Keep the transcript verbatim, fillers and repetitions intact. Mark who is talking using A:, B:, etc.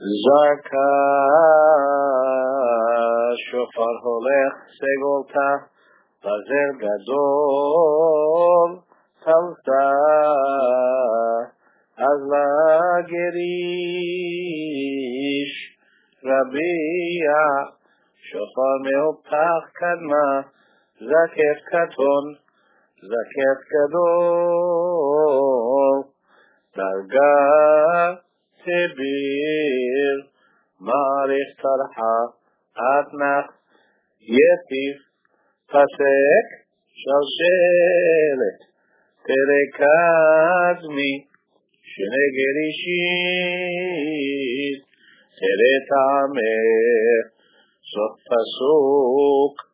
A: זרקה שופר הולך סגולתה בזר גדול תלתה אז לגריש רביע שופר מהופך קדמה זקף קטון זקף גדול דרגה תביר מעריך תרחה אתנך יציף פסק שלשלת פרק עצמי שני גרישית תראה תעמך סוף פסוק